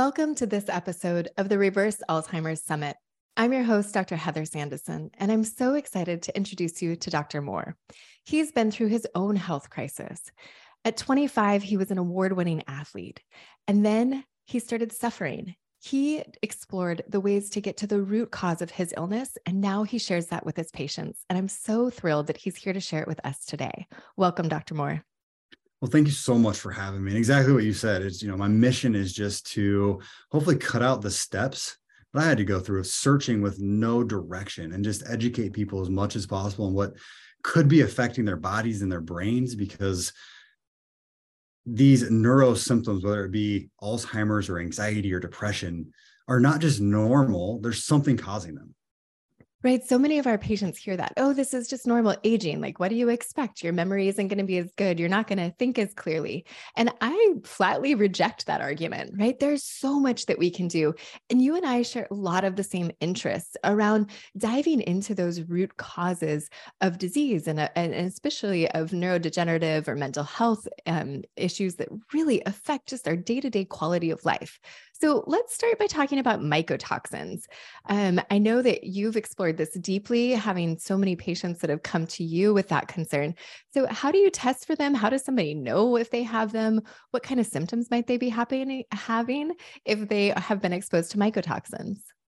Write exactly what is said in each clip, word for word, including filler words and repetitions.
Welcome to this episode of the Reverse Alzheimer's Summit. I'm your host, Doctor Heather Sandison, and I'm so excited to introduce you to Doctor Moore. He's been through his own health crisis. At twenty-five, he was an award-winning athlete, and then he started suffering. He explored the ways to get to the root cause of his illness, and now he shares that with his patients. And I'm so thrilled that he's here to share it with us today. Welcome, Doctor Moore. Well, thank you so much for having me. And exactly what you said is, you know, my mission is just to hopefully cut out the steps that I had to go through of searching with no direction and just educate people as much as possible on what could be affecting their bodies and their brains, because these neuro symptoms, whether it be Alzheimer's or anxiety or depression, are not just normal. There's something causing them. Right. So many of our patients hear that, oh, this is just normal aging. Like, what do you expect? Your memory isn't going to be as good. You're not going to think as clearly. And I flatly reject that argument, right? There's so much that we can do. And you and I share a lot of the same interests around diving into those root causes of disease and, and especially of neurodegenerative or mental health um, issues that really affect just our day-to-day quality of life. So let's start by talking about mycotoxins. Um, I know that you've explored this deeply, having so many patients that have come to you with that concern. So how do you test for them? How does somebody know if they have them? What kind of symptoms might they be happening, having if they have been exposed to mycotoxins?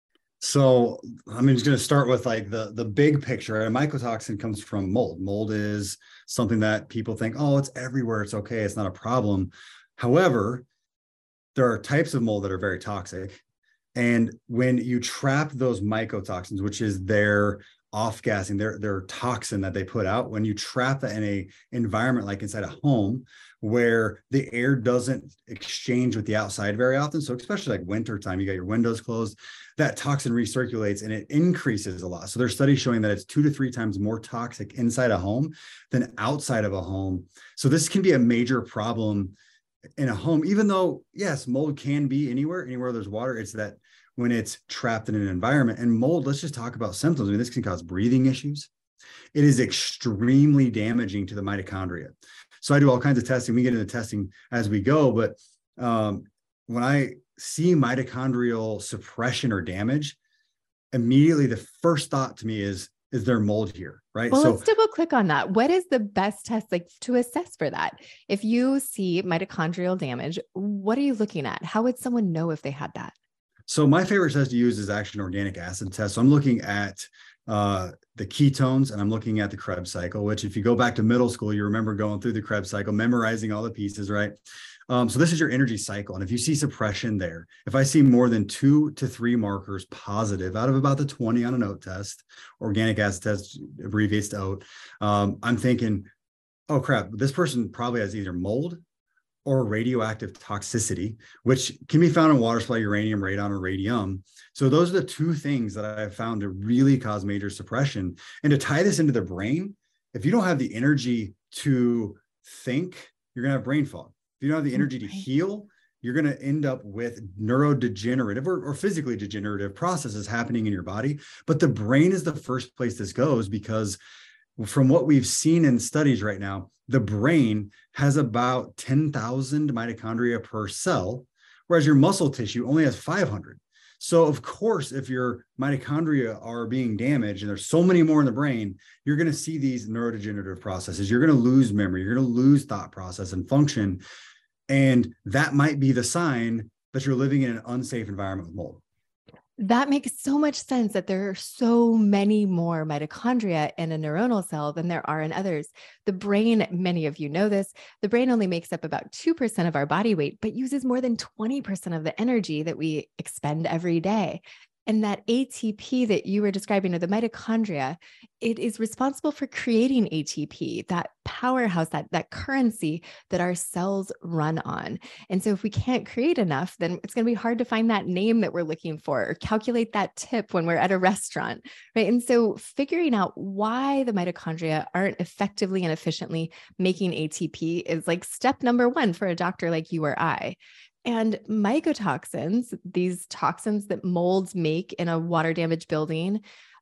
So I'm just going to start with like the, the big picture. A mycotoxin comes from mold. Mold is something that people think, oh, it's everywhere. It's okay. It's not a problem. However, there are types of mold that are very toxic. And when you trap those mycotoxins, which is their off-gassing, their, their toxin that they put out, when you trap that in a environment like inside a home where the air doesn't exchange with the outside very often, so especially like wintertime, you got your windows closed, that toxin recirculates and it increases a lot. So there's studies showing that it's two to three times more toxic inside a home than outside of a home. So this can be a major problem in a home, even though, yes, mold can be anywhere, anywhere there's water. It's that when it's trapped in an environment. And mold, let's just talk about symptoms. I mean, this can cause breathing issues. It is extremely damaging to the mitochondria. So I do all kinds of testing. We get into testing as we go. But um, when I see mitochondrial suppression or damage, immediately the first thought to me is, is there mold here, right? Well, so, let's double click on that. What is the best test like to assess for that? If you see mitochondrial damage, what are you looking at? How would someone know if they had that? So my favorite test to use is actually an organic acid test. So I'm looking at uh, the ketones and I'm looking at the Krebs cycle, which if you go back to middle school, you remember going through the Krebs cycle, memorizing all the pieces, right? Um, so this is your energy cycle. And if you see suppression there, if I see more than two to three markers positive out of about the twenty on an O A T test, organic acid test abbreviates to O A T, um, I'm thinking, oh crap, this person probably has either mold or radioactive toxicity, which can be found in water supply, uranium, radon, or radium. So those are the two things that I have found to really cause major suppression. And to tie this into the brain, if you don't have the energy to think, you're going to have brain fog. If you don't have the energy to heal, you're going to end up with neurodegenerative or, or physically degenerative processes happening in your body. But the brain is the first place this goes, because from what we've seen in studies right now, the brain has about ten thousand mitochondria per cell, whereas your muscle tissue only has five hundred. So of course, if your mitochondria are being damaged and there's so many more in the brain, you're going to see these neurodegenerative processes. You're going to lose memory. You're going to lose thought process and function. And that might be the sign that you're living in an unsafe environment with mold. That makes so much sense that there are so many more mitochondria in a neuronal cell than there are in others. The brain, many of you know this, the brain only makes up about two percent of our body weight, but uses more than twenty percent of the energy that we expend every day. And that A T P that you were describing, or the mitochondria, it is responsible for creating A T P, that powerhouse, that, that currency that our cells run on. And so if we can't create enough, then it's going to be hard to find that name that we're looking for or calculate that tip when we're at a restaurant, right? And so figuring out why the mitochondria aren't effectively and efficiently making A T P is like step number one for a doctor like you or I. And mycotoxins, these toxins that molds make in a water damaged building,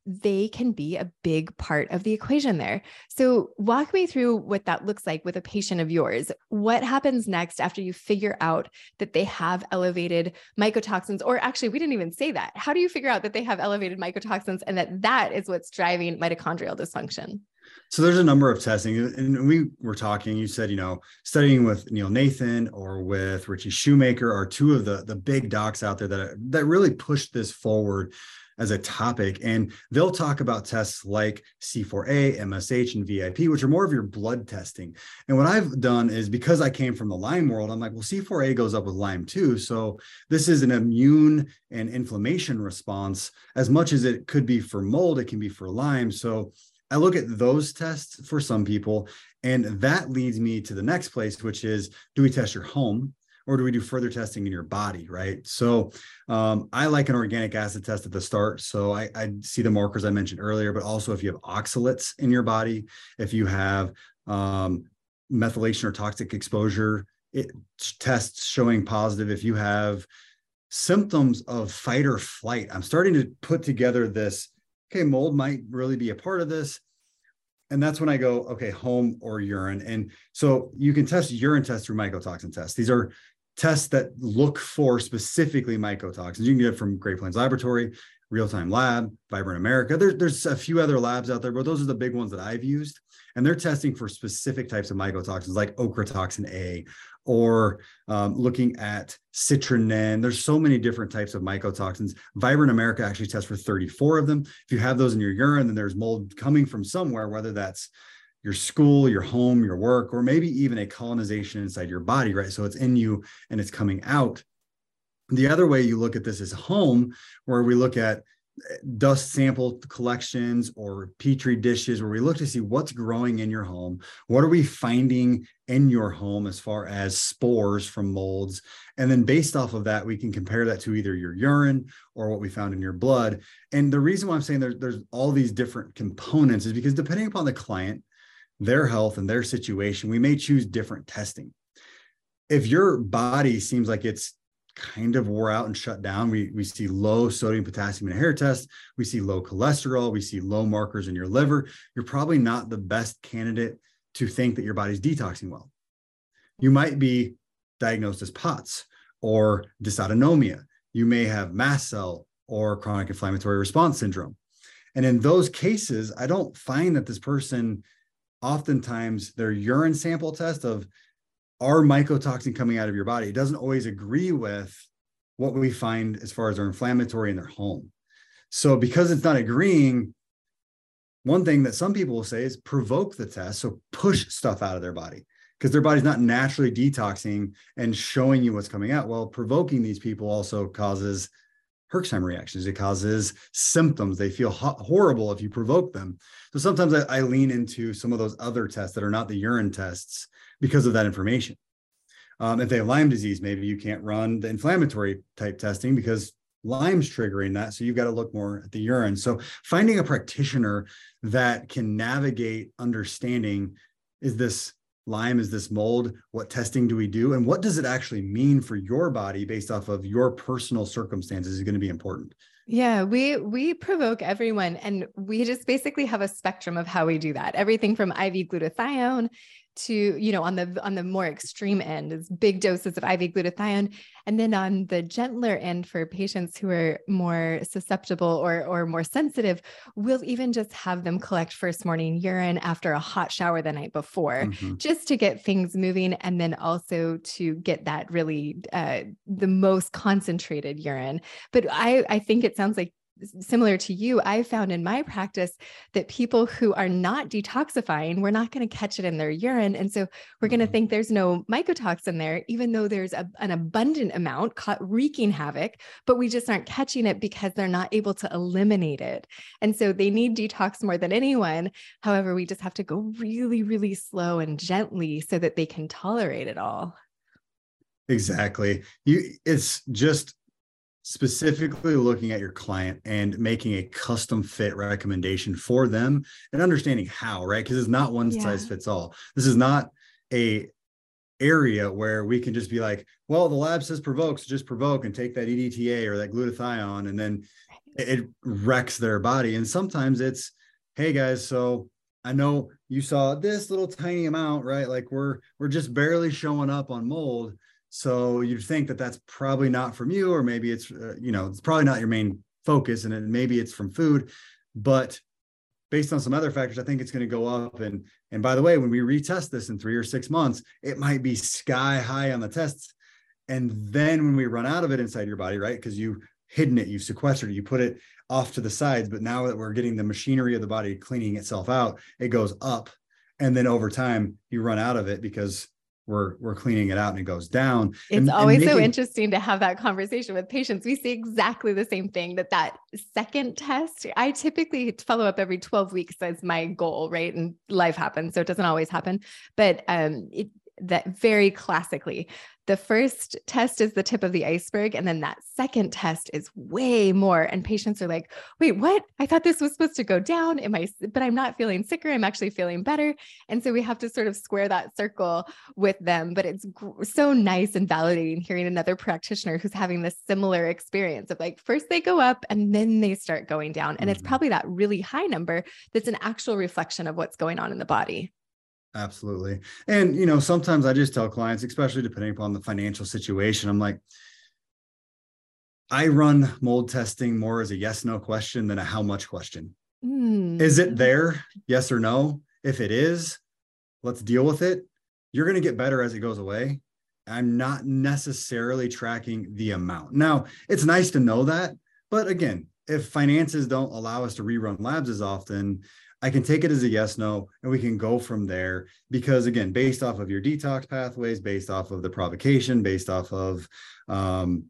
they can be a big part of the equation there. So walk me through what that looks like with a patient of yours. What happens next after you figure out that they have elevated mycotoxins? Or actually, we didn't even say that. How do you figure out that they have elevated mycotoxins and that that is what's driving mitochondrial dysfunction? So there's a number of testing, and we were talking, you said, you know, studying with Neil Nathan or with Richie Shoemaker are two of the, the big docs out there that, that really pushed this forward as a topic. And they'll talk about tests like C four A, M S H, and V I P, which are more of your blood testing. And what I've done is, because I came from the Lyme world, I'm like, well, C four A goes up with Lyme too. So this is an immune and inflammation response. As much as it could be for mold, it can be for Lyme. So I look at those tests for some people, and that leads me to the next place, which is, do we test your home or do we do further testing in your body, right? So um, I like an organic acid test at the start. So I, I see the markers I mentioned earlier, but also if you have oxalates in your body, if you have um, methylation or toxic exposure, it tests showing positive. If you have symptoms of fight or flight, I'm starting to put together this, okay, mold might really be a part of this. And that's when I go, okay, home or urine. And so you can test urine tests through mycotoxin tests. These are tests that look for specifically mycotoxins. You can get it from Great Plains Laboratory, Real Time Lab, Vibrant America. There, there's a few other labs out there, but those are the big ones that I've used. And they're testing for specific types of mycotoxins like ochratoxin A, or um, looking at citrinin. There's so many different types of mycotoxins. Vibrant America actually tests for thirty-four of them. If you have those in your urine, then there's mold coming from somewhere, whether that's your school, your home, your work, or maybe even a colonization inside your body, right? So it's in you and it's coming out. The other way you look at this is home, where we look at dust sample collections or petri dishes, where we look to see what's growing in your home. What are we finding in your home as far as spores from molds? And then based off of that, we can compare that to either your urine or what we found in your blood. And the reason why I'm saying there's, there's all these different components is because depending upon the client, their health and their situation, we may choose different testing. If your body seems like it's kind of wore out and shut down, we, we see low sodium, potassium in a hair test, we see low cholesterol, we see low markers in your liver, you're probably not the best candidate to think that your body's detoxing well. You might be diagnosed as POTS or dysautonomia. You may have mast cell or chronic inflammatory response syndrome. And in those cases, I don't find that this person, oftentimes their urine sample test of our mycotoxin coming out of your body, it doesn't always agree with what we find as far as their inflammatory in their home. So because it's not agreeing, one thing that some people will say is provoke the test. So push stuff out of their body because their body's not naturally detoxing and showing you what's coming out. Well, provoking these people also causes Herxheimer reactions. It causes symptoms. They feel ho- horrible if you provoke them. So sometimes I, I lean into some of those other tests that are not the urine tests because of that information. Um, if they have Lyme disease, maybe you can't run the inflammatory type testing because Lyme's triggering that. So you've got to look more at the urine. So finding a practitioner that can navigate understanding, is this Lyme, is this mold? What testing do we do? And what does it actually mean for your body based off of your personal circumstances is going to be important. Yeah, we we provoke everyone, and we just basically have a spectrum of how we do that. Everything from I V glutathione to, you know, on the on the more extreme end is big doses of I V glutathione, and then on the gentler end for patients who are more susceptible or or more sensitive, we'll even just have them collect first morning urine after a hot shower the night before, mm-hmm. just to get things moving, and then also to get that really uh, the most concentrated urine. But I I think it sounds like, similar to you, I found in my practice that people who are not detoxifying, we're not going to catch it in their urine. And so we're going to think there's no mycotoxin there, even though there's a, an abundant amount caught wreaking havoc, but we just aren't catching it because they're not able to eliminate it. And so they need detox more than anyone. However, we just have to go really, really slow and gently so that they can tolerate it all. Exactly. You, it's just specifically looking at your client and making a custom fit recommendation for them and understanding how, right? Because it's not one yeah. size fits all. This is not a area where we can just be like, well, the lab says provoke, so just provoke and take that E D T A or that glutathione. And then it wrecks their body. And sometimes it's, hey guys, so I know you saw this little tiny amount, right? Like we're, we're just barely showing up on mold. So you think that that's probably not from you, or maybe it's, uh, you know, it's probably not your main focus, and it, maybe it's from food, but based on some other factors, I think it's going to go up. And, and by the way, when we retest this in three or six months, it might be sky high on the tests. And then when we run out of it inside your body, right? Because you hidden it, you sequestered it, you put it off to the sides. But now that we're getting the machinery of the body cleaning itself out, it goes up. And then over time, you run out of it because we're we're cleaning it out and it goes down. It's and, always and making, so interesting to have that conversation with patients. We see exactly the same thing, that that second test, I typically follow up every twelve weeks as my goal, right? And life happens, so it doesn't always happen. But um, it, that very classically, the first test is the tip of the iceberg. And then that second test is way more. And patients are like, wait, what? I thought this was supposed to go down. Am I, but I'm not feeling sicker. I'm actually feeling better. And so we have to sort of square that circle with them. But it's gr- so nice and validating hearing another practitioner who's having this similar experience of like, first they go up and then they start going down. And mm-hmm. It's probably that really high number that's an actual reflection of what's going on in the body. Absolutely. And, you know, sometimes I just tell clients, especially depending upon the financial situation, I'm like, I run mold testing more as a yes, no question than a how much question. Mm. Is it there? Yes or no? If it is, let's deal with it. You're going to get better as it goes away. I'm not necessarily tracking the amount. Now, it's nice to know that, but again, if finances don't allow us to rerun labs as often, I can take it as a yes, no, and we can go from there. Because again, based off of your detox pathways, based off of the provocation, based off of um,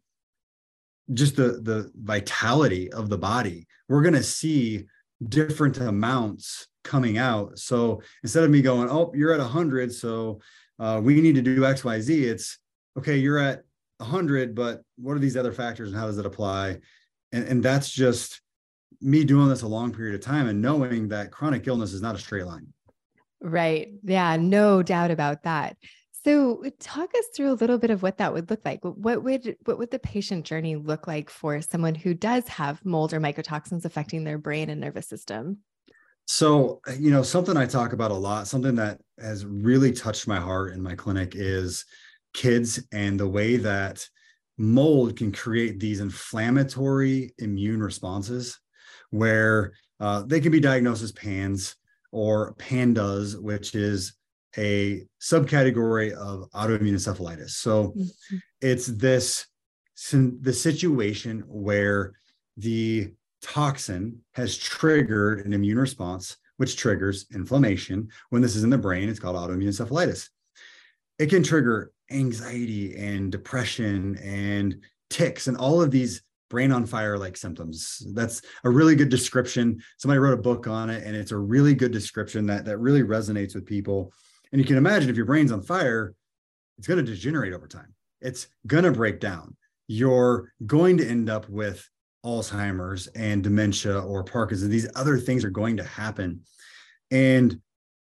just the, the vitality of the body, we're going to see different amounts coming out. So instead of me going, oh, you're at one hundred, so uh, we need to do X, Y, Z, it's, okay, you're at one hundred, but what are these other factors and how does it apply? And, and that's just me doing this a long period of time and knowing that chronic illness is not a straight line. Right. Yeah, no doubt about that. So talk us through a little bit of what that would look like. What would, what would the patient journey look like for someone who does have mold or mycotoxins affecting their brain and nervous system? So, you know, something I talk about a lot, something that has really touched my heart in my clinic is kids and the way that mold can create these inflammatory immune responses where uh, they can be diagnosed as PANS or PANDAS, which is a subcategory of autoimmune encephalitis. So mm-hmm. it's this the situation where the toxin has triggered an immune response, which triggers inflammation. When this is in the brain, it's called autoimmune encephalitis. It can trigger anxiety and depression and tics and all of these brain on fire like symptoms. That's a really good description. Somebody wrote a book on it, and it's a really good description that, that really resonates with people. And you can imagine if your brain's on fire, it's going to degenerate over time. It's going to break down. You're going to end up with Alzheimer's and dementia or Parkinson's. These other things are going to happen. And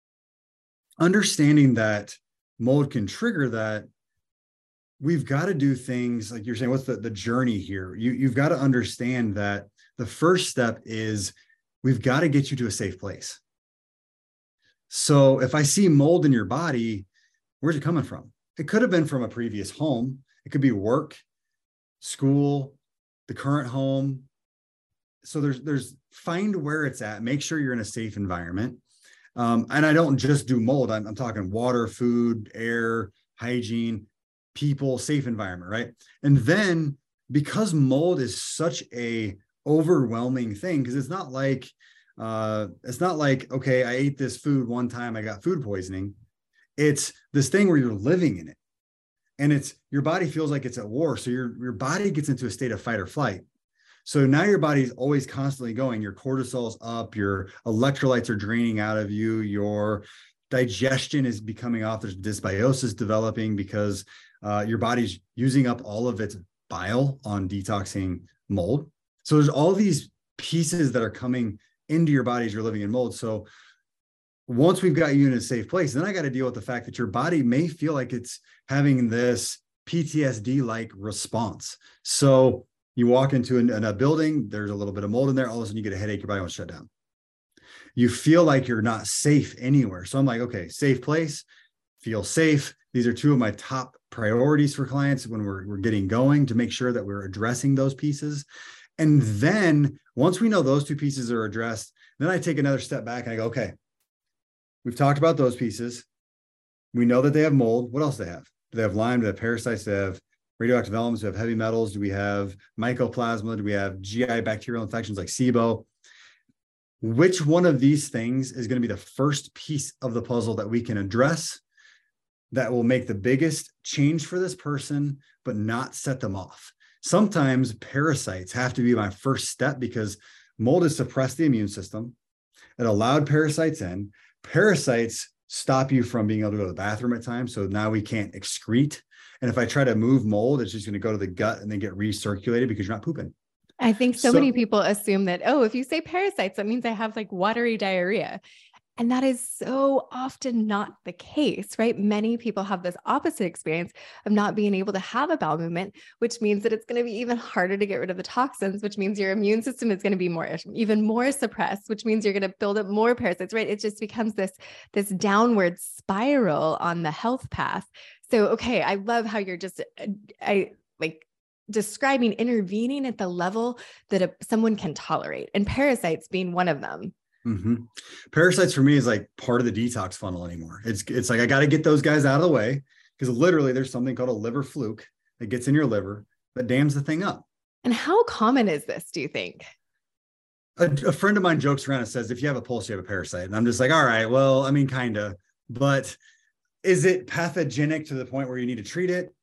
understanding that mold can trigger that, we've got to do things like you're saying, what's the, the journey here? You, you've got to understand that the first step is we've got to get you to a safe place. So if I see mold in your body, where's it coming from? It could have been from a previous home. It could be work, school, the current home. So there's, there's find where it's at, make sure you're in a safe environment. Um, and I don't just do mold. I'm, I'm talking water, food, air, hygiene, people, safe environment, right? And then because mold is such a overwhelming thing, because it's not like, uh, it's not like, okay, I ate this food one time, I got food poisoning. It's this thing where you're living in it. And it's your body feels like it's at war. So your, your body gets into a state of fight or flight. So now your body's always constantly going, your cortisol's up, your electrolytes are draining out of you, your digestion is becoming off, there's dysbiosis developing because uh, your body's using up all of its bile on detoxing mold. So there's all these pieces that are coming into your body as you're living in mold. So once we've got you in a safe place, then I got to deal with the fact that your body may feel like it's having this P T S D-like response. So You walk into an, in a building, there's a little bit of mold in there. All of a sudden you get a headache, your body wants to shut down. You feel like you're not safe anywhere. So I'm like, okay, safe place, feel safe. These are two of my top priorities for clients when we're, we're getting going, to make sure that we're addressing those pieces. And then once we know those two pieces are addressed, then I take another step back and I go, okay, we've talked about those pieces. We know that they have mold. What else do they have? Do they have Lyme? Do they have parasites? Do they have radioactive elements? Do we have heavy metals? Do we have mycoplasma? Do we have G I bacterial infections like SIBO? Which one of these things is going to be the first piece of the puzzle that we can address that will make the biggest change for this person, but not set them off? Sometimes parasites have to be my first step because mold has suppressed the immune system. It allowed parasites in. Parasites stop you from being able to go to the bathroom at times. So now we can't excrete. And if I try to move mold, it's just going to go to the gut and then get recirculated because you're not pooping. I think so, So- many people assume that, oh, if you say parasites, that means I have like watery diarrhea. And that is so often not the case, right? Many people have this opposite experience of not being able to have a bowel movement, which means that it's going to be even harder to get rid of the toxins, which means your immune system is going to be more, even more suppressed, which means you're going to build up more parasites, right? It just becomes this, this downward spiral on the health path. So, okay, I love how you're just, I like describing intervening at the level that a, someone can tolerate, and parasites being one of them. Mm-hmm. Parasites for me is like part of the detox funnel anymore. It's it's like I got to get those guys out of the way, because literally there's something called a liver fluke that gets in your liver that dams the thing up. And how common is this, do you think? A, a friend of mine jokes around and says, if you have a pulse, you have a parasite. And I'm just like, all right, well, I mean, kind of, but is it pathogenic to the point where you need to treat it?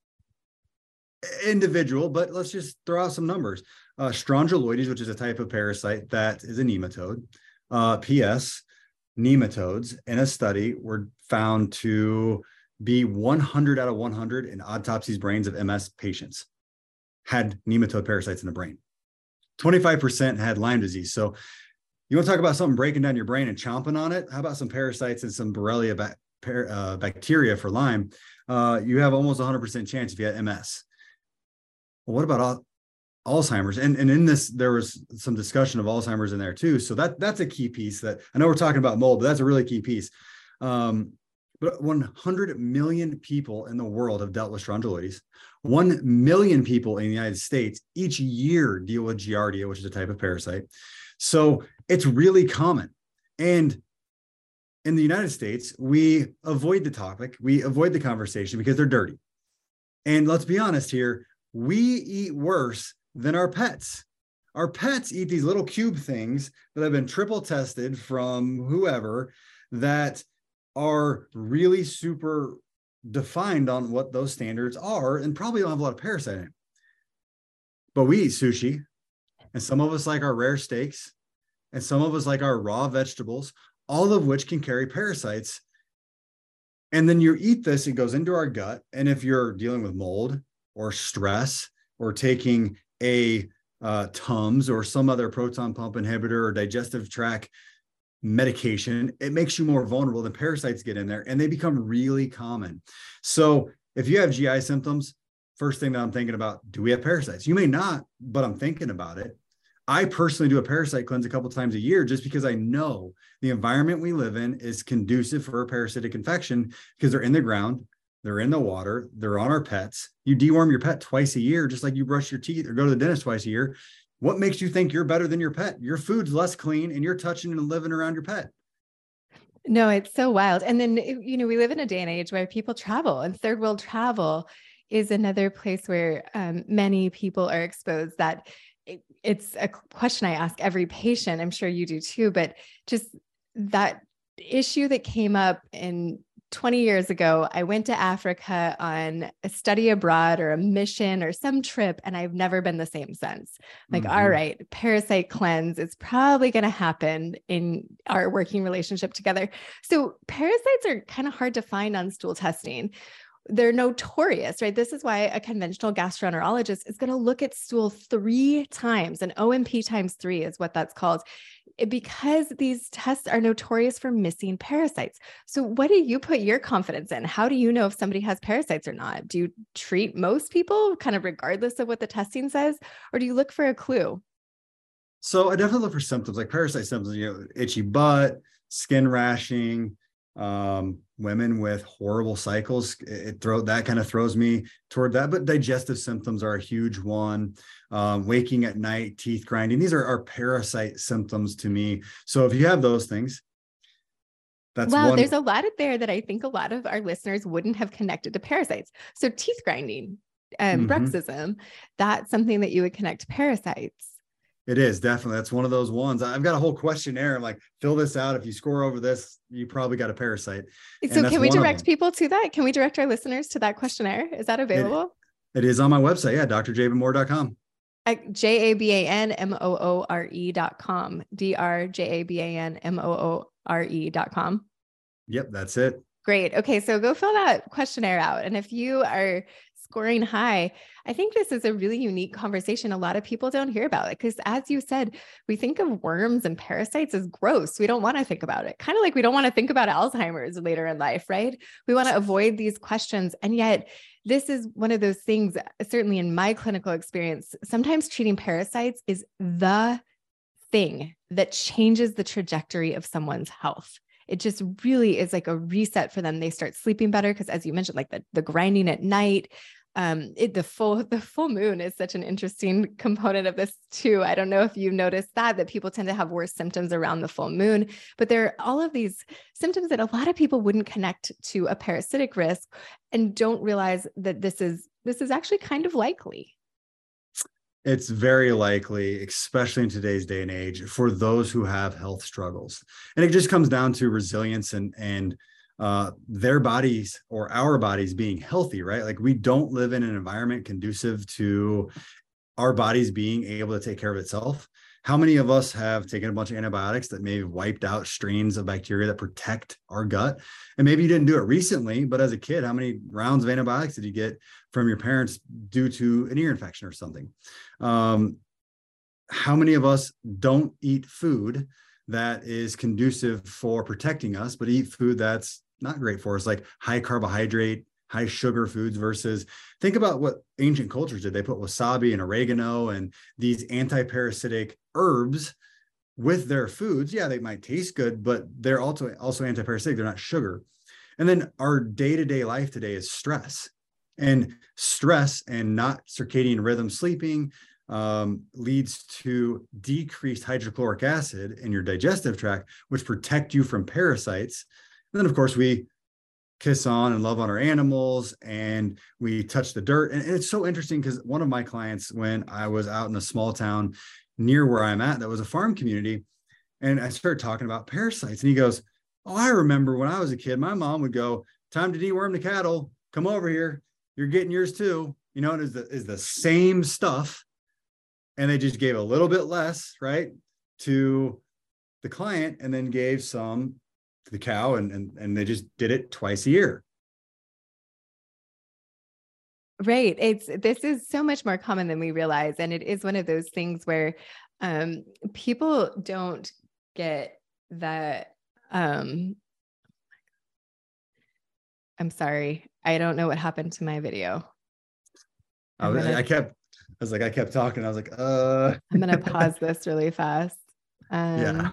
Individual, but let's just throw out some numbers. Uh, Strongyloides, which is a type of parasite that is a nematode. Uh, P S, nematodes in a study were found to be one hundred out of one hundred in autopsies brains of M S patients had nematode parasites in the brain. twenty-five percent had Lyme disease. So you want to talk about something breaking down your brain and chomping on it? How about some parasites and some Borrelia ba- par- uh, bacteria for Lyme? Uh, you have almost one hundred percent chance if you had M S. Well, what about all? Alzheimer's? And, and in this, there was some discussion of Alzheimer's in there too. So that that's a key piece that I know we're talking about mold, but that's a really key piece. Um, but one hundred million people in the world have dealt with strongyloides. one million people in the United States each year deal with Giardia, which is a type of parasite. So it's really common. And in the United States, we avoid the topic. We avoid the conversation because they're dirty. And let's be honest here, we eat worse than our pets. Our pets eat these little cube things that have been triple tested from whoever that are really super defined on what those standards are and probably don't have a lot of parasite in it. But we eat sushi, and some of us like our rare steaks, and some of us like our raw vegetables, all of which can carry parasites. And then you eat this, it goes into our gut. And if you're dealing with mold or stress or taking a uh, Tums or some other proton pump inhibitor or digestive tract medication, it makes you more vulnerable. The parasites get in there and they become really common. So if you have G I symptoms, first thing that I'm thinking about, do we have parasites? You may not, but I'm thinking about it. I personally do a parasite cleanse a couple of times a year just because I know the environment we live in is conducive for a parasitic infection because they're in the ground. They're in the water. They're on our pets. You deworm your pet twice a year, just like you brush your teeth or go to the dentist twice a year. What makes you think you're better than your pet? Your food's less clean and you're touching and living around your pet. No, it's so wild. And then, you know, we live in a day and age where people travel, and third world travel is another place where um, many people are exposed. That it, it's a question I ask every patient. I'm sure you do too, but just that issue that came up in twenty years ago, I went to Africa on a study abroad or a mission or some trip, and I've never been the same since. Like, mm-hmm. All right, parasite cleanse is probably going to happen in our working relationship together. So parasites are kind of hard to find on stool testing. they're notorious, right? This is why a conventional gastroenterologist is going to look at stool three times. An O M P times three is what that's called, because these tests are notorious for missing parasites. So what do you put your confidence in? How do you know if somebody has parasites or not? Do you treat most people kind of regardless of what the testing says, or do you look for a clue? So I definitely look for symptoms like parasite symptoms, you know, itchy butt, skin rashing, um, women with horrible cycles, it, it throw that kind of throws me toward that. But digestive symptoms are a huge one. Um, waking at night, teeth grinding. These are, are parasite symptoms to me. So if you have those things, that's wow, one. There's a lot of there that I think a lot of our listeners wouldn't have connected to parasites. So teeth grinding, um, Mm-hmm. bruxism, that's something that you would connect to parasites. It is definitely, that's one of those ones. I've got a whole questionnaire. I'm like, fill this out. If you score over this, you probably got a parasite. So can we direct people to that? Can we direct our listeners to that questionnaire? Is that available? It, it is on my website. Yeah. D R jabin moore dot com. J A B A N M O O R E dot com. D R J A B A N M O O R E dot com. Yep. That's it. Great. Okay. So go fill that questionnaire out. And if you are scoring high, I think this is a really unique conversation. A lot of people don't hear about it because, as you said, we think of worms and parasites as gross. We don't want to think about it. Kind of like we don't want to think about Alzheimer's later in life, right? We want to avoid these questions. And yet this is one of those things, certainly in my clinical experience, sometimes treating parasites is the thing that changes the trajectory of someone's health. It just really is like a reset for them. They start sleeping better because, as you mentioned, like the, the grinding at night, um, it, the full, the full moon is such an interesting component of this too. I don't know if you noticed that, that people tend to have worse symptoms around the full moon, but there are all of these symptoms that a lot of people wouldn't connect to a parasitic risk and don't realize that this is, this is actually kind of likely. It's very likely, especially in today's day and age, for those who have health struggles. And it just comes down to resilience and, and uh, their bodies or our bodies being healthy, right? Like we don't live in an environment conducive to our bodies being able to take care of itself. How many of us have taken a bunch of antibiotics that may have wiped out strains of bacteria that protect our gut? And maybe you didn't do it recently, but as a kid, how many rounds of antibiotics did you get from your parents due to an ear infection or something? Um, how many of us don't eat food that is conducive for protecting us, but eat food that's not great for us, like high carbohydrate, high sugar foods versus think about what ancient cultures did. They put wasabi and oregano and these anti-parasitic herbs with their foods. Yeah, they might taste good, but they're also, also anti-parasitic. They're not sugar. And then our day-to-day life today is stress. And stress and not circadian rhythm sleeping um, leads to decreased hydrochloric acid in your digestive tract, which protect you from parasites. And then, of course, we kiss on and love on our animals and we touch the dirt. And it's so interesting because one of my clients, when I was out in a small town near where I'm at, that was a farm community, and I started talking about parasites, and he goes, "Oh, I remember when I was a kid, my mom would go, 'Time to deworm the cattle. Come over here. You're getting yours too.'" You know, it is the, is the same stuff. And they just gave a little bit less, right, to the client and then gave some to the cow, and, and, and they just did it twice a year. Right. It's, this is so much more common than we realize. And it is one of those things where um, people don't get that. Um, I'm sorry. I don't know what happened to my video. I, was, gonna, I kept, I was like, I kept talking. I was like, uh, I'm going to pause this really fast. Um, yeah.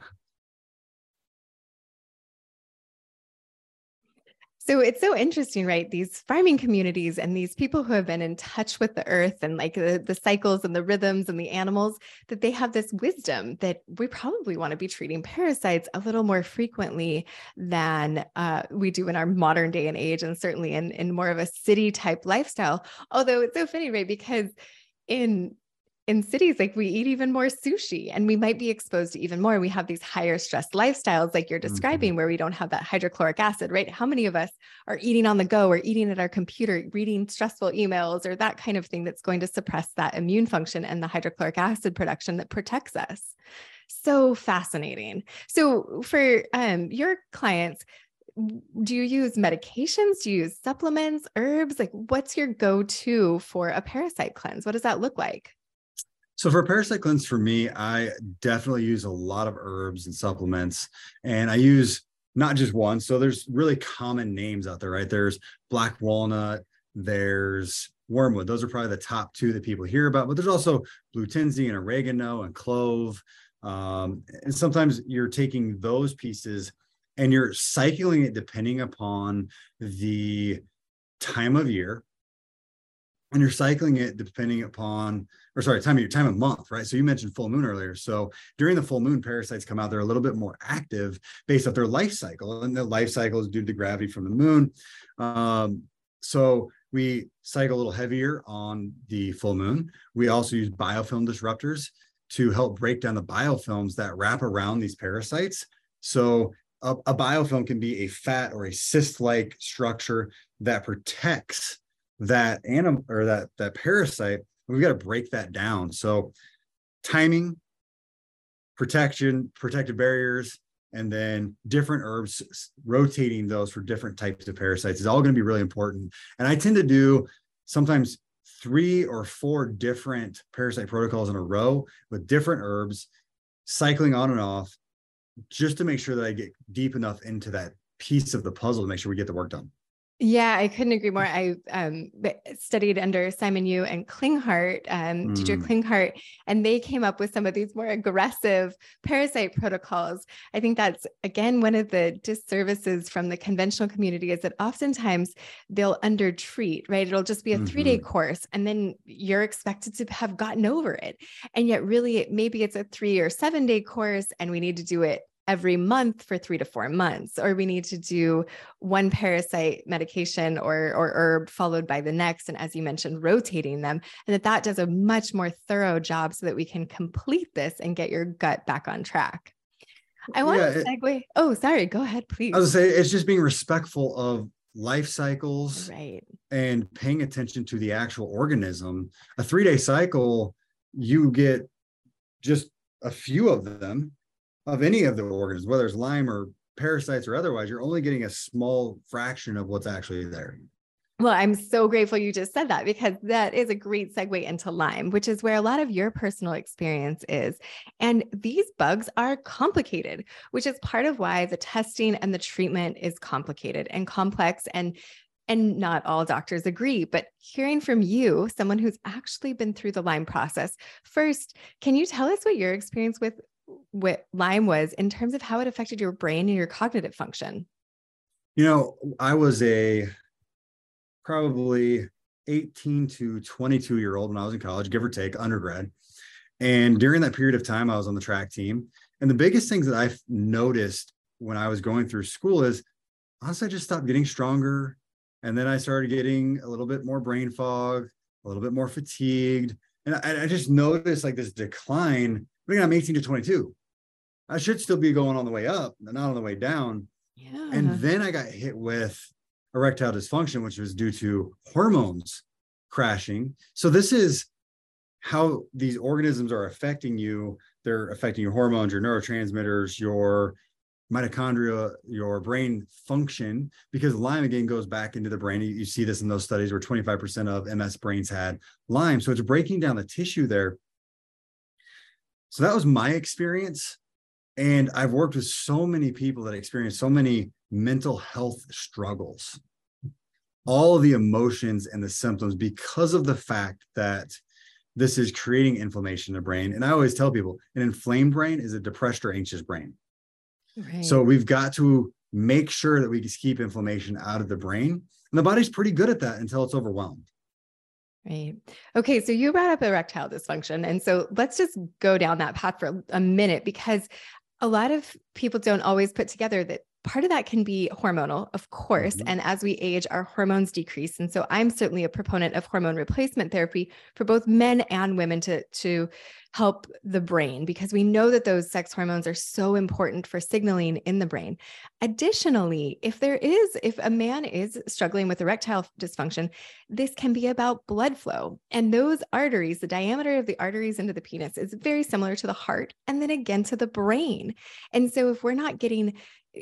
So it's so interesting, right? These farming communities and these people who have been in touch with the earth and like the, the cycles and the rhythms and the animals, that they have this wisdom that we probably want to be treating parasites a little more frequently than uh, we do in our modern day and age, and certainly in, in more of a city type lifestyle. Although it's so funny, right? Because in in cities, like we eat even more sushi and we might be exposed to even more. We have these higher stress lifestyles like you're describing, mm-hmm. where we don't have that hydrochloric acid, right? How many of us are eating on the go or eating at our computer, reading stressful emails or that kind of thing that's going to suppress that immune function and the hydrochloric acid production that protects us? So fascinating. So for um, your clients, do you use medications? Do you use supplements, herbs? Like, what's your go-to for a parasite cleanse? What does that look like? So for parasite cleanse, for me, I definitely use a lot of herbs and supplements, and I use not just one. So there's really common names out there, right? There's black walnut, there's wormwood. Those are probably the top two that people hear about, but there's also blue tansy and oregano and clove. Um, and sometimes you're taking those pieces and you're cycling it depending upon the time of year. And you're cycling it depending upon, or sorry, time of year, time of month, right? So you mentioned full moon earlier. So during the full moon, parasites come out. They're a little bit more active based off their life cycle. And the life cycle is due to the gravity from the moon. Um, so we cycle a little heavier on the full moon. We also use biofilm disruptors to help break down the biofilms that wrap around these parasites. So a, a biofilm can be a fat or a cyst-like structure that protects that animal or that that parasite. We've got to break that down. So timing, protection, protective barriers, and then different herbs, rotating those for different types of parasites is all going to be really important. And I tend to do sometimes three or four different parasite protocols in a row with different herbs, cycling on and off, just to make sure that I get deep enough into that piece of the puzzle to make sure we get the work done. Yeah, I couldn't agree more. I um, studied under Simon Yu and Klinghardt, um, mm. teacher Klinghardt, and they came up with some of these more aggressive parasite protocols. I think that's, again, one of the disservices from the conventional community is that oftentimes they'll undertreat, right? It'll just be a mm-hmm. three-day course, and then you're expected to have gotten over it. And yet really, maybe it's a three or seven-day course, and we need to do it every month for three to four months, or we need to do one parasite medication or, or herb followed by the next. And as you mentioned, rotating them, and that that does a much more thorough job so that we can complete this and get your gut back on track. I want yeah, to segue. It, oh, sorry. Go ahead, please. I was gonna say, it's just being respectful of life cycles, right, and paying attention to the actual organism. A three-day cycle, you get just a few of them of any of the organisms, whether it's Lyme or parasites or otherwise. You're only getting a small fraction of what's actually there. Well, I'm so grateful you just said that, because that is a great segue into Lyme, which is where a lot of your personal experience is. And these bugs are complicated, which is part of why the testing and the treatment is complicated and complex, and And not all doctors agree, but hearing from you, someone who's actually been through the Lyme process, first, can you tell us what your experience with what Lyme was in terms of how it affected your brain and your cognitive function? You know, I was a probably eighteen to twenty-two year old when I was in college, give or take, undergrad. And during that period of time, I was on the track team. And the biggest things that I've noticed when I was going through school is, honestly, I just stopped getting stronger. And then I started getting a little bit more brain fog, a little bit more fatigued. And I, I just noticed like this decline. Again, I'm eighteen to twenty-two. I should still be going on the way up, not on the way down. Yeah. And then I got hit with erectile dysfunction, which was due to hormones crashing. So this is how these organisms are affecting you. They're affecting your hormones, your neurotransmitters, your mitochondria, your brain function, because Lyme again goes back into the brain. You, you see this in those studies where twenty-five percent of M S brains had Lyme. So it's breaking down the tissue there. So that was my experience. And I've worked with so many people that experience so many mental health struggles, all of the emotions and the symptoms, because of the fact that this is creating inflammation in the brain. And I always tell people, an inflamed brain is a depressed or anxious brain. Right. So we've got to make sure that we can keep inflammation out of the brain. And the body's pretty good at that until it's overwhelmed. Right. Okay. So you brought up erectile dysfunction. And so let's just go down that path for a minute, because a lot of people don't always put together that part of that can be hormonal, of course. Mm-hmm. And as we age, our hormones decrease. And so I'm certainly a proponent of hormone replacement therapy for both men and women to, to help the brain, because we know that those sex hormones are so important for signaling in the brain. Additionally, if there is, if a man is struggling with erectile dysfunction, this can be about blood flow. And those arteries, the diameter of the arteries into the penis is very similar to the heart, and then again to the brain. And so if we're not getting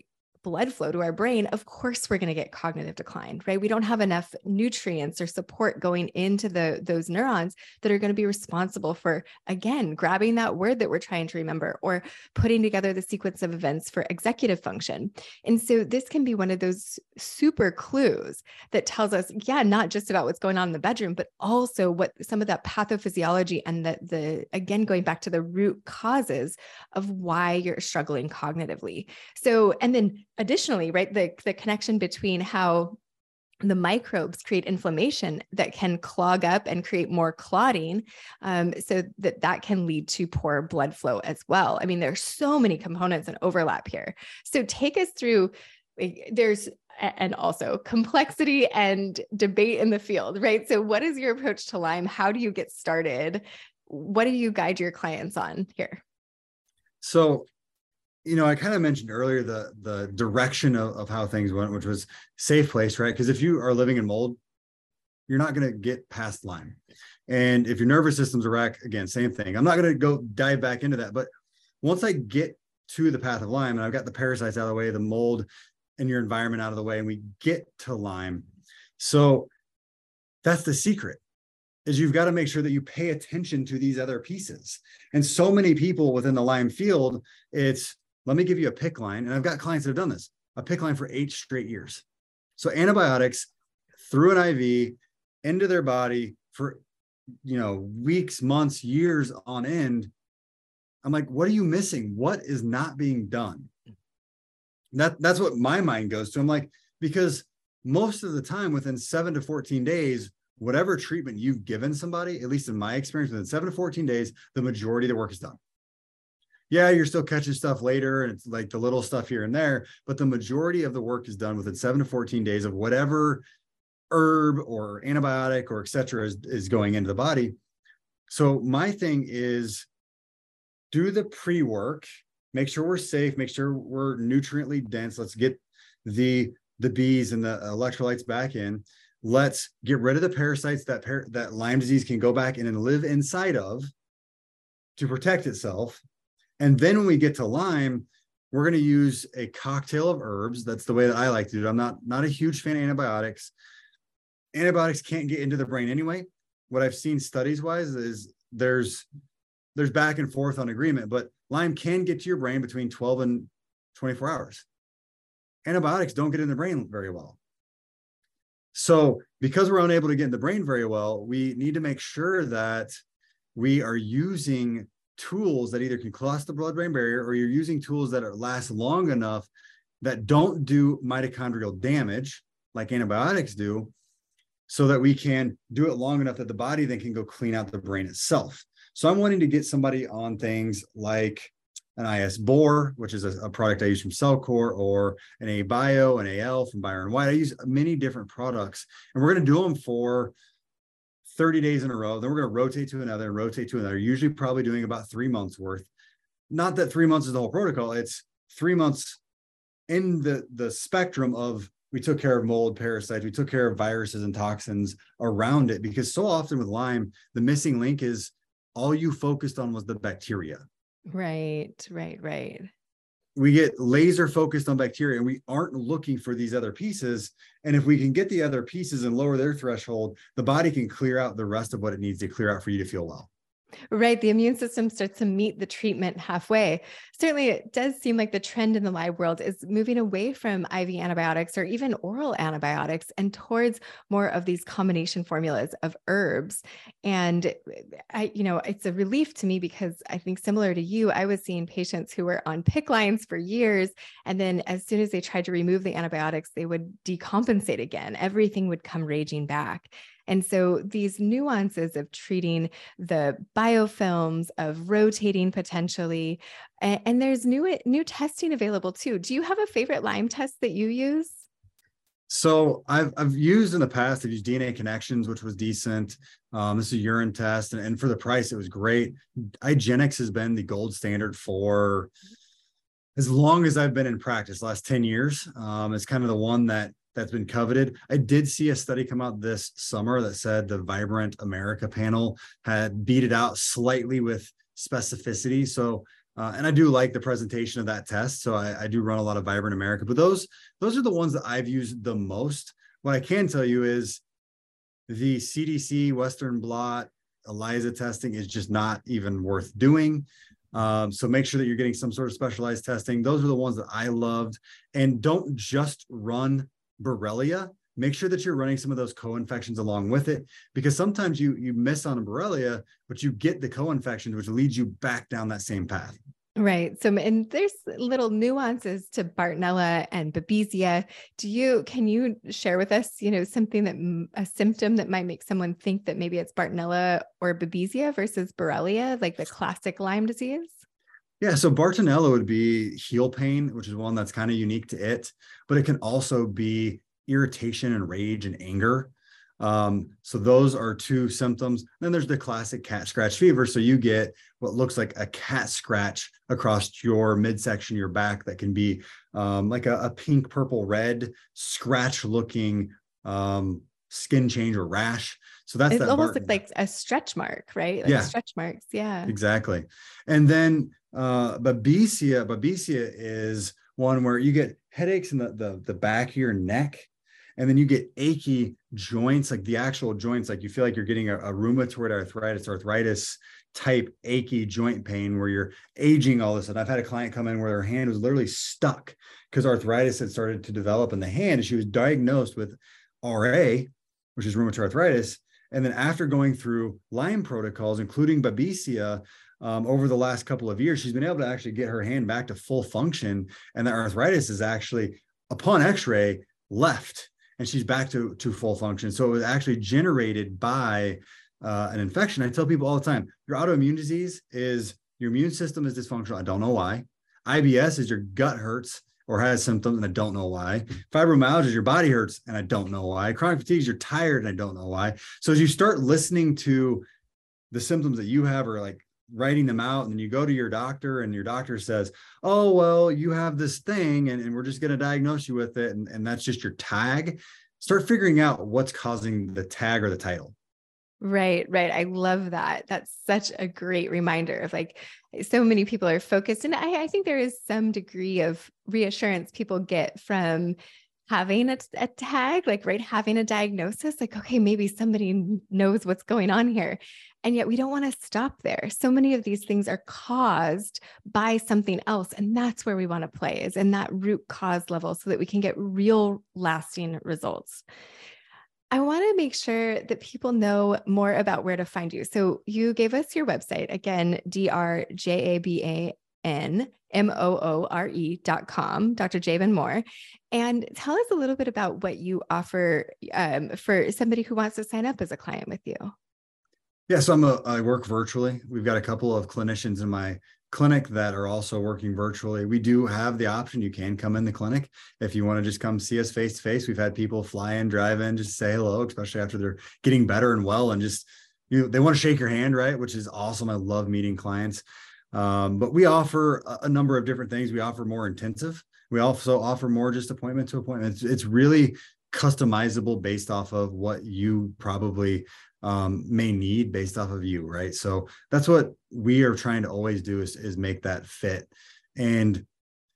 blood flow to our brain, of course we're going to get cognitive decline, right? We don't have enough nutrients or support going into the those neurons that are going to be responsible for, again, grabbing that word that we're trying to remember or putting together the sequence of events for executive function. And so this can be one of those super clues that tells us, yeah, not just about what's going on in the bedroom, but also what some of that pathophysiology and the, the again, going back to the root causes of why you're struggling cognitively. So, and then additionally, right, the, the connection between how the microbes create inflammation that can clog up and create more clotting, um, so that that can lead to poor blood flow as well. I mean, there's so many components and overlap here. So take us through, there's, and also complexity and debate in the field, right? So what is your approach to Lyme? How do you get started? What do you guide your clients on here? So, you know, I kind of mentioned earlier the the direction of, of how things went, which was safe place, right? Because if you are living in mold, you're not going to get past Lyme. And if your nervous system's a wreck, again, same thing. I'm not going to go dive back into that. But once I get to the path of Lyme and I've got the parasites out of the way, the mold and your environment out of the way, and we get to Lyme. So that's the secret, is you've got to make sure that you pay attention to these other pieces. And so many people within the Lyme field, it's, let me give you a PICC line. And I've got clients that have done this, a PICC line for eight straight years. So antibiotics through an I V into their body for, you know, weeks, months, years on end. I'm like, what are you missing? What is not being done? That, that's what my mind goes to. I'm like, because most of the time within seven to fourteen days, whatever treatment you've given somebody, at least in my experience, within seven to fourteen days, the majority of the work is done. Yeah, you're still catching stuff later, and it's like the little stuff here and there, but the majority of the work is done within seven to fourteen days of whatever herb or antibiotic or et cetera is, is going into the body. So my thing is, do the pre-work, make sure we're safe, make sure we're nutriently dense. Let's get the, the bees and the electrolytes back in. Let's get rid of the parasites that, par that Lyme disease can go back in and live inside of to protect itself. And then when we get to Lyme, we're going to use a cocktail of herbs. That's the way that I like to do it. I'm not, not a huge fan of antibiotics. Antibiotics can't get into the brain anyway. What I've seen studies wise is there's, there's back and forth on agreement, but Lyme can get to your brain between twelve and twenty-four hours. Antibiotics don't get in the brain very well. So because we're unable to get in the brain very well, we need to make sure that we are using tools that either can cross the blood-brain barrier, or you're using tools that are, last long enough that don't do mitochondrial damage like antibiotics do, so that we can do it long enough that the body then can go clean out the brain itself. So I'm wanting to get somebody on things like an I S Bore, which is a, a product I use from Cellcore, or an A Bio, an A L from Byron White. I use many different products, and we're going to do them for thirty days in a row. Then we're going to rotate to another and rotate to another, usually probably doing about three months worth. Not that three months is the whole protocol. It's three months in the, the spectrum of, we took care of mold, parasites, we took care of viruses and toxins around it, because so often with Lyme, the missing link is all you focused on was the bacteria. Right, right, right. We get laser focused on bacteria and we aren't looking for these other pieces. And if we can get the other pieces and lower their threshold, the body can clear out the rest of what it needs to clear out for you to feel well. Right. The immune system starts to meet the treatment halfway. Certainly, it does seem like the trend in the Lyme world is moving away from I V antibiotics or even oral antibiotics and towards more of these combination formulas of herbs. And I, you know, it's a relief to me, because I think similar to you, I was seeing patients who were on PICC lines for years. And then as soon as they tried to remove the antibiotics, they would decompensate again. Everything would come raging back. And so these nuances of treating the biofilms, of rotating potentially, and, and there's new, new testing available too. Do you have a favorite Lyme test that you use? So I've, I've used in the past, I've used D N A Connections, which was decent. Um, this is a urine test, and, and for the price, it was great. IGeneX has been the gold standard for as long as I've been in practice, last ten years. Um, it's kind of the one that that's been coveted. I did see a study come out this summer that said the Vibrant America panel had beat it out slightly with specificity. So Uh, and I do like the presentation of that test. So I, I do run a lot of Vibrant America, but those, those are the ones that I've used the most. What I can tell you is the C D C, Western blot, ELISA testing is just not even worth doing. Um, so make sure that you're getting some sort of specialized testing. Those are the ones that I loved. And don't just run Borrelia. Make sure that you're running some of those co-infections along with it, because sometimes you you miss on a Borrelia, but you get the co-infections, which leads you back down that same path. Right. So, and there's little nuances to Bartonella and Babesia. Do you, can you share with us, you know, something that, a symptom that might make someone think that maybe it's Bartonella or Babesia versus Borrelia, like the classic Lyme disease? Yeah. So Bartonella would be heel pain, which is one that's kind of unique to it, but it can also be irritation and rage and anger. Um, so those are two symptoms. Then there's the classic cat scratch fever. So you get what looks like a cat scratch across your midsection, your back, that can be um, like a, a pink, purple, red scratch looking um, skin change or rash. So that's it that almost Bart- looks like a stretch mark, right? Like yeah, stretch marks. Yeah, exactly. And then uh, Babesia, Babesia is one where you get headaches in the, the, the back of your neck. And then you get achy joints, like the actual joints, like you feel like you're getting a, a rheumatoid arthritis, arthritis type achy joint pain where you're aging all this. And I've had a client come in where her hand was literally stuck because arthritis had started to develop in the hand. And she was diagnosed with R A, which is rheumatoid arthritis. And then after going through Lyme protocols, including Babesia, um, over the last couple of years, she's been able to actually get her hand back to full function. And the arthritis is actually, upon x-ray, left. And she's back to, to full function. So it was actually generated by uh, an infection. I tell people all the time, your autoimmune disease is your immune system is dysfunctional. I don't know why. I B S is your gut hurts or has symptoms, and I don't know why. Fibromyalgia is your body hurts, and I don't know why. Chronic fatigue is you're tired, and I don't know why. So as you start listening to the symptoms that you have, or like writing them out, and then you go to your doctor and your doctor says, oh, well, you have this thing and, and we're just going to diagnose you with it. And, and that's just your tag. Start figuring out what's causing the tag or the title. Right, right. I love that. That's such a great reminder of like, so many people are focused. And I, I think there is some degree of reassurance people get from having a, a tag, like, right, having a diagnosis, like, okay, maybe somebody knows what's going on here. And yet we don't want to stop there. So many of these things are caused by something else. And that's where we want to play, is in that root cause level, so that we can get real lasting results. I want to make sure that people know more about where to find you. So you gave us your website, again, D R J A B A N M O O R E dot com, Doctor Jabin Moore. And tell us a little bit about what you offer um, for somebody who wants to sign up as a client with you. Yeah, so I'm a, I work virtually. We've got a couple of clinicians in my clinic that are also working virtually. We do have the option. You can come in the clinic if you want to just come see us face to face. We've had people fly in, drive in, just say hello, especially after they're getting better and well, and just, you know, they want to shake your hand, right? Which is awesome. I love meeting clients. Um, but we offer a, a number of different things. We offer more intensive. We also offer more just appointment to appointment. It's, it's really customizable based off of what you probably um, may need based off of you, right? So that's what we are trying to always do, is, is make that fit. And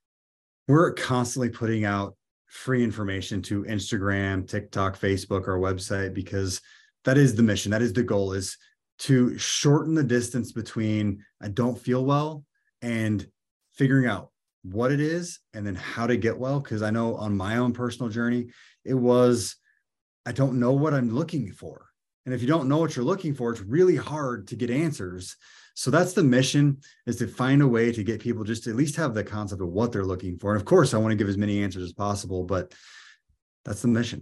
we're constantly putting out free information to Instagram, TikTok, Facebook, our website, because that is the mission. That is the goal, is to shorten the distance between I don't feel well and figuring out what it is and then how to get well. Because I know on my own personal journey, it was, I don't know what I'm looking for. And if you don't know what you're looking for, it's really hard to get answers. So that's the mission, is to find a way to get people just to at least have the concept of what they're looking for. And of course, I want to give as many answers as possible, but that's the mission.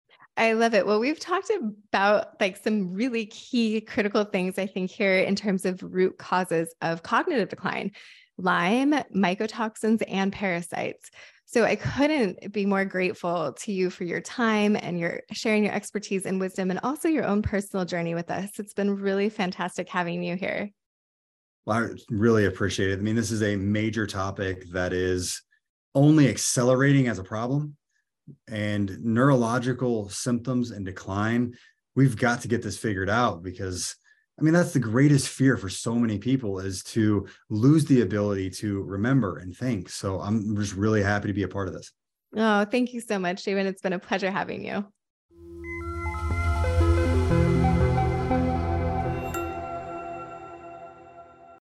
I love it. Well, we've talked about like some really key critical things, I think, here in terms of root causes of cognitive decline: Lyme, mycotoxins, and parasites. So I couldn't be more grateful to you for your time and your sharing your expertise and wisdom, and also your own personal journey with us. It's been really fantastic having you here. Well, I really appreciate it. I mean, this is a major topic that is only accelerating as a problem, and neurological symptoms and decline. We've got to get this figured out, because I mean, that's the greatest fear for so many people, is to lose the ability to remember and think. So I'm just really happy to be a part of this. Oh, thank you so much, David. It's been a pleasure having you.